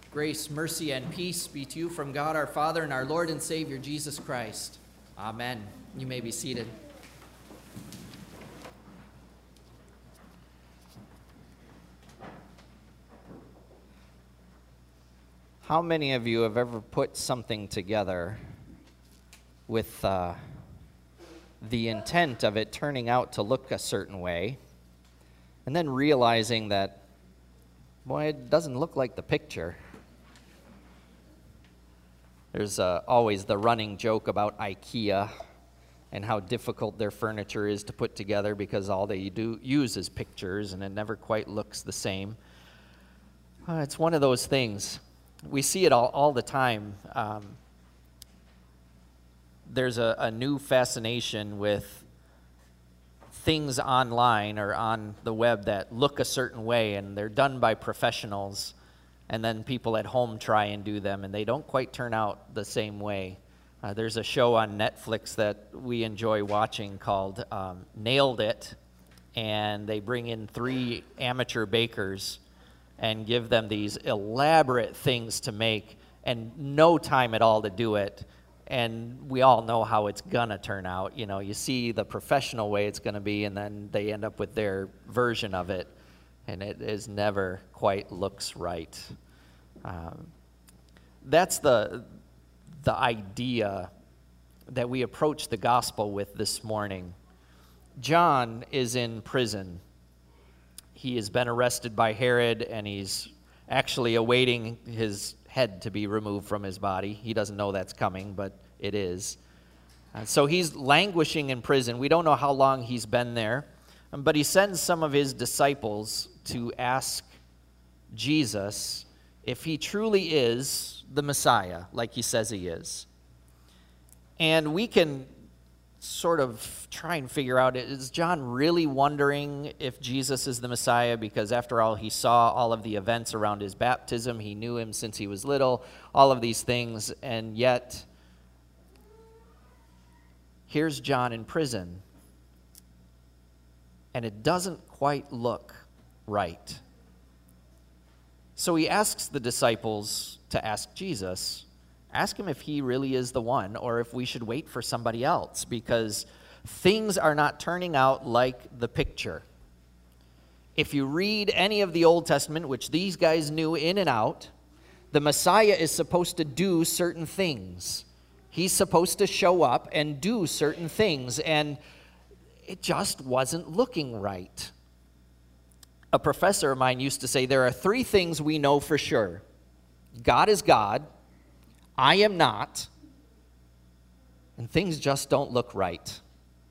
Grace, mercy, and peace be to you from God our Father and our Lord and Savior, Jesus Christ. Amen. You may be seated. How many of you have ever put something together with the intent of it turning out to look a certain way, and then realizing that, boy, it doesn't look like the picture? There's always the running joke about IKEA and how difficult their furniture is to put together because all they do use is pictures and it never quite looks the same. It's one of those things. We see it all the time. There's a new fascination with things online or on the web that look a certain way, and they're done by professionals, and then people at home try and do them, and they don't quite turn out the same way. There's a show on Netflix that we enjoy watching called Nailed It, and they bring in 3 amateur bakers and give them these elaborate things to make and no time at all to do it. And we all know how it's gonna turn out. You know, you see the professional way it's gonna be, and then they end up with their version of it, and it is never quite looks right. That's the idea that we approach the gospel with this morning. John is in prison. He has been arrested by Herod, and he's actually awaiting his head to be removed from his body. He doesn't know that's coming, but it is. So he's languishing in prison. We don't know how long he's been there, but he sends some of his disciples to ask Jesus if he truly is the Messiah, like he says he is. And we can sort of try and figure out, is John really wondering if Jesus is the Messiah? Because after all, he saw all of the events around his baptism. He knew him since he was little, all of these things. And yet, here's John in prison, and it doesn't quite look right. So he asks the disciples to ask Jesus, ask him if he really is the one, or if we should wait for somebody else, because things are not turning out like the picture. If you read any of the Old Testament, which these guys knew in and out, the Messiah is supposed to do certain things. He's supposed to show up and do certain things, and it just wasn't looking right. A professor of mine used to say there are 3 things we know for sure. God is God, I am not, and things just don't look right.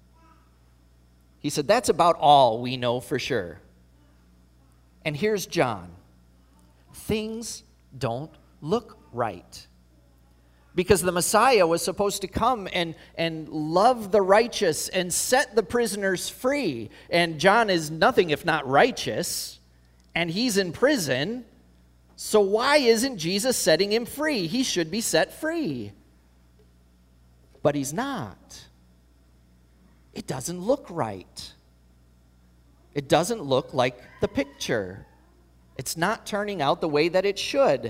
He said that's about all we know for sure. And here's John. Things don't look right. Because the Messiah was supposed to come and love the righteous and set the prisoners free. And John is nothing if not righteous, and he's in prison. So why isn't Jesus setting him free? He should be set free. But he's not. It doesn't look right. It doesn't look like the picture. It's not turning out the way that it should.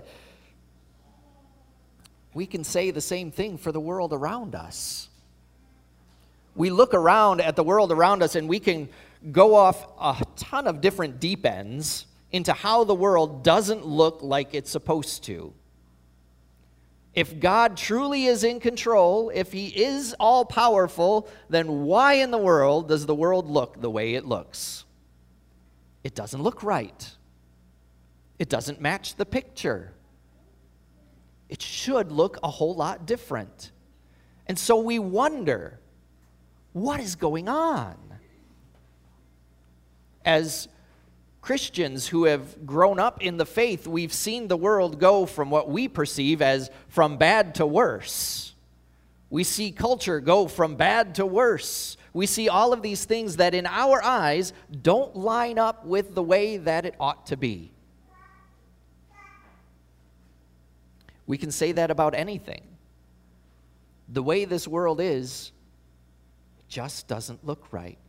We can say the same thing for the world around us. We look around at the world around us and we can go off a ton of different deep ends into how the world doesn't look like it's supposed to. If God truly is in control, if he is all-powerful, then why in the world does the world look the way it looks? It doesn't look right. It doesn't match the picture. It should look a whole lot different. And so we wonder, what is going on? As Christians who have grown up in the faith, we've seen the world go from what we perceive as from bad to worse. We see culture go from bad to worse. We see all of these things that in our eyes don't line up with the way that it ought to be. We can say that about anything. The way this world is, it just doesn't look right.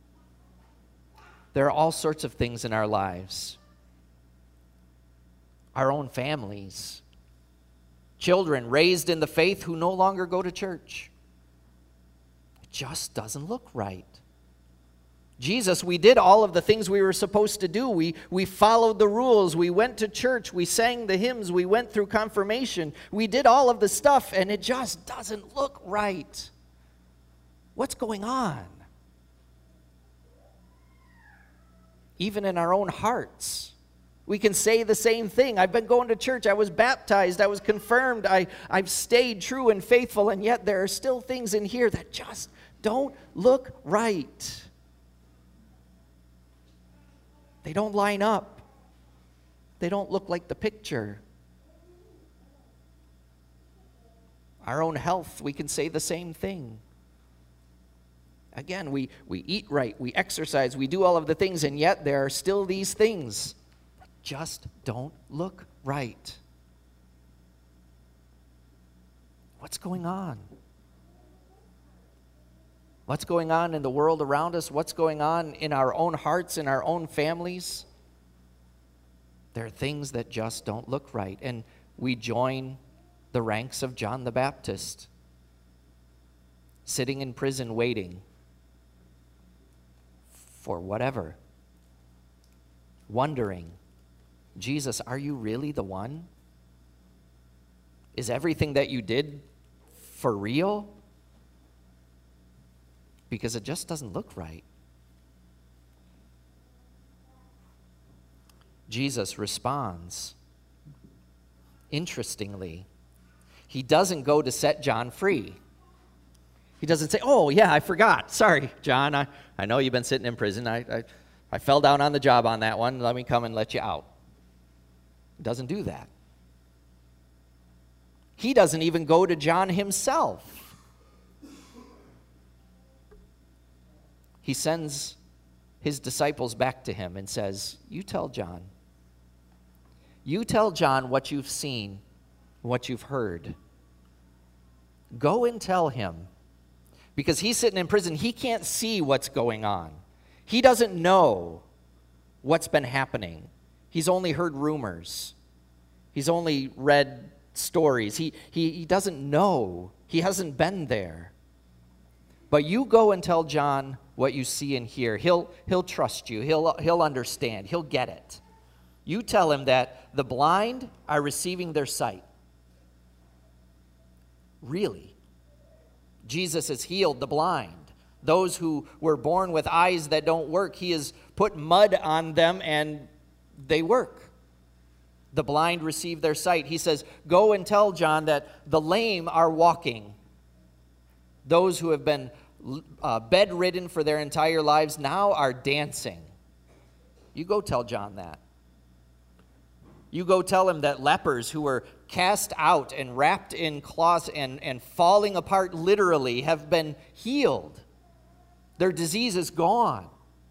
There are all sorts of things in our lives. our own families. Children raised in the faith who no longer go to church. It just doesn't look right. Jesus, we did all of the things we were supposed to do. We followed the rules. We went to church. We sang the hymns. We went through confirmation. We did all of the stuff, and it just doesn't look right. What's going on? Even in our own hearts, we can say the same thing. I've been going to church. I was baptized. I was confirmed. I've stayed true and faithful, and yet there are still things in here that just don't look right. They don't line up. They don't look like the picture. Our own health, we can say the same thing. Again, we eat right, we exercise, we do all of the things, and yet there are still these things that just don't look right. What's going on? What's going on in the world around us? What's going on in our own hearts, in our own families? There are things that just don't look right. And we join the ranks of John the Baptist, sitting in prison waiting for whatever, wondering, Jesus, are you really the one? Is everything that you did for real? Because it just doesn't look right. Jesus responds. Interestingly, he doesn't go to set John free. He doesn't say, oh, yeah, I forgot. Sorry, John, I know you've been sitting in prison. I fell down on the job on that one. Let me come and let you out. He doesn't do that. He doesn't even go to John himself. He sends his disciples back to him and says, you tell John what you've seen, what you've heard. Go and tell him. Because he's sitting in prison, he can't see what's going on. He doesn't know what's been happening. He's only heard rumors. He's only read stories. He doesn't know. He hasn't been there. But you go and tell John what you see and hear. He'll trust you. He'll understand. He'll get it. You tell him that the blind are receiving their sight. Really? Jesus has healed the blind. Those who were born with eyes that don't work, he has put mud on them and they work. The blind receive their sight. He says, go and tell John that the lame are walking. Those who have been bedridden for their entire lives now are dancing. You go tell John that. You go tell him that lepers who were cast out and wrapped in cloths and falling apart literally have been healed. Their disease is gone.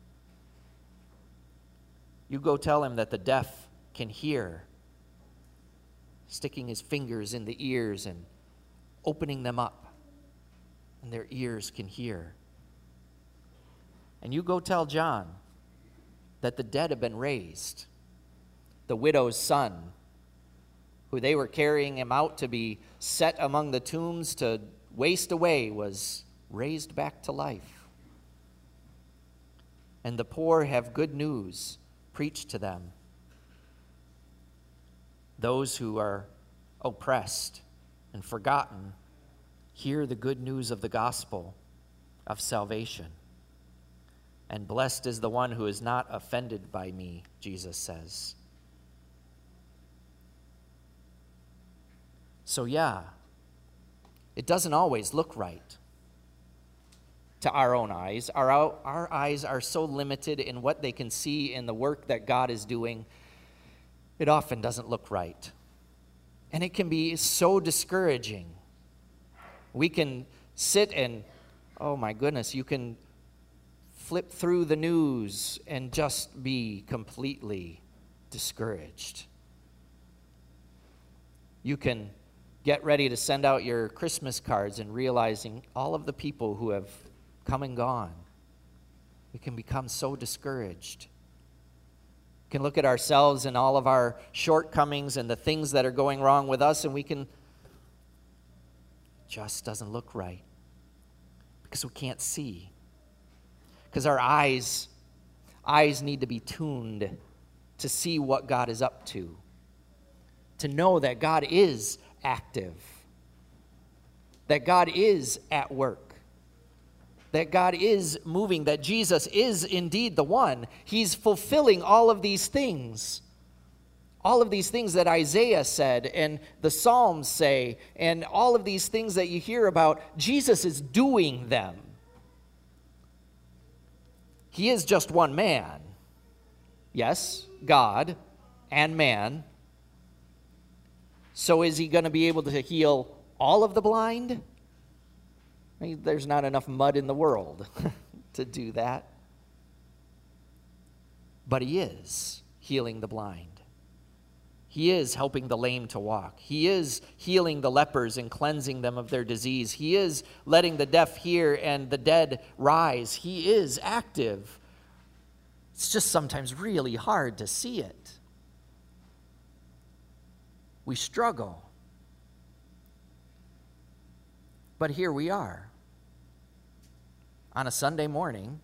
You go tell him that the deaf can hear, sticking his fingers in the ears and opening them up, and their ears can hear. And you go tell John that the dead have been raised. The widow's son, who they were carrying him out to be set among the tombs to waste away, was raised back to life. And the poor have good news preached to them. Those who are oppressed and forgotten hear the good news of the gospel of salvation. And blessed is the one who is not offended by me, Jesus says. So yeah, it doesn't always look right to our own eyes. Our eyes are so limited in what they can see in the work that God is doing. It often doesn't look right. And it can be so discouraging. We can sit and, oh my goodness, you can flip through the news and just be completely discouraged. You can get ready to send out your Christmas cards and realizing all of the people who have come and gone. We can become so discouraged. can look at ourselves and all of our shortcomings and the things that are going wrong with us, and we can, just doesn't look right because we can't see. Because our eyes need to be tuned to see what God is up to know that God is active, that God is at work, that God is moving, that Jesus is indeed the one. He's fulfilling all of these things. All of these things that Isaiah said and the Psalms say, and all of these things that you hear about, Jesus is doing them. He is just one man. Yes, God and man. So is he going to be able to heal all of the blind? I mean, there's not enough mud in the world to do that. But he is healing the blind. He is helping the lame to walk. He is healing the lepers and cleansing them of their disease. He is letting the deaf hear and the dead rise. He is active. It's just sometimes really hard to see it. We struggle. But here we are on a Sunday morning,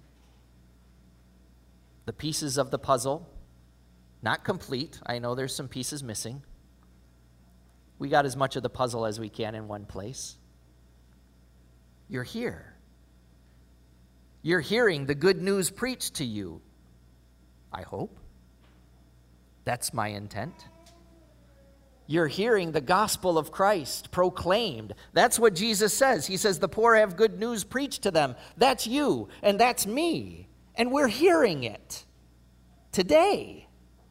the pieces of the puzzle, not complete. I know there's some pieces missing. We got as much of the puzzle as we can in one place. You're here. You're hearing the good news preached to you. I hope. That's my intent. You're hearing the gospel of Christ proclaimed. That's what Jesus says. He says the poor have good news preached to them. That's you, and that's me. And we're hearing it today.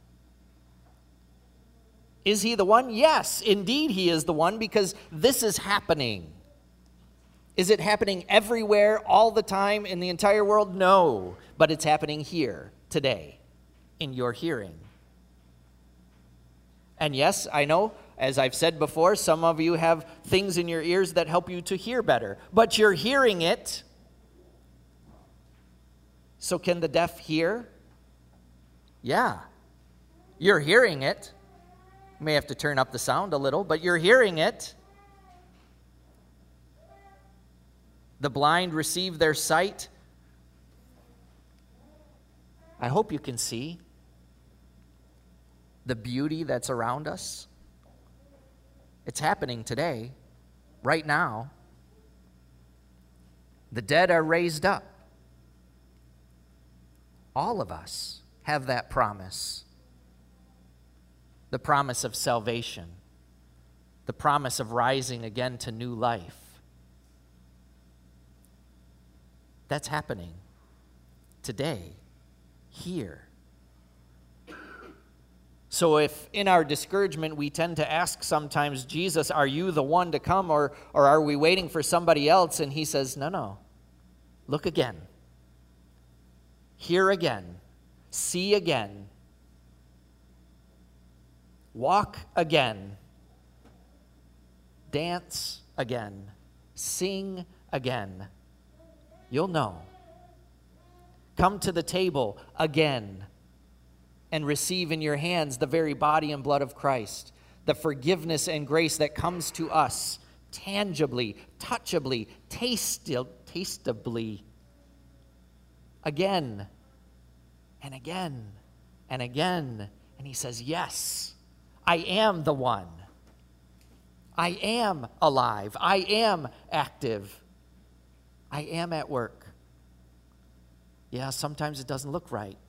Is he the one? Yes, indeed he is the one, because this is happening. Is it happening everywhere, all the time, in the entire world? No, but it's happening here, today, in your hearing. And yes, I know, as I've said before, some of you have things in your ears that help you to hear better, but you're hearing it. So can the deaf hear? Yeah, you're hearing it. You may have to turn up the sound a little, but you're hearing it. The blind receive their sight. I hope you can see the beauty that's around us. It's happening today, right now. The dead are raised up. All of us have that promise. The promise of salvation. The promise of rising again to new life. That's happening today, here. So if in our discouragement we tend to ask sometimes, Jesus, are you the one to come, or are we waiting for somebody else? And he says, no. Look again. Hear again. See again. Walk again. Dance again. Sing again. You'll know. Come to the table again and receive in your hands the very body and blood of Christ, the forgiveness and grace that comes to us tangibly, touchably, tastably, again and again and again. And he says, yes, I am the one. I am alive. I am active. I am at work. Yeah, sometimes it doesn't look right.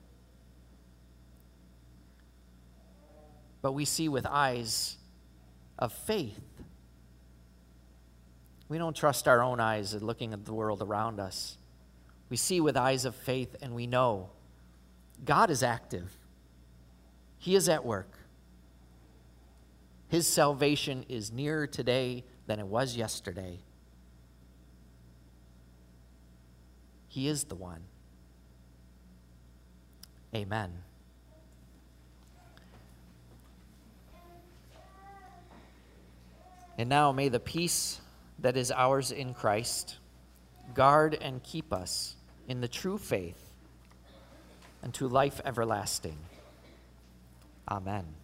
But we see with eyes of faith. We don't trust our own eyes at looking at the world around us. We see with eyes of faith, and we know God is active. He is at work. His salvation is nearer today than it was yesterday. He is the one. Amen. And now may the peace that is ours in Christ guard and keep us in the true faith unto life everlasting. Amen.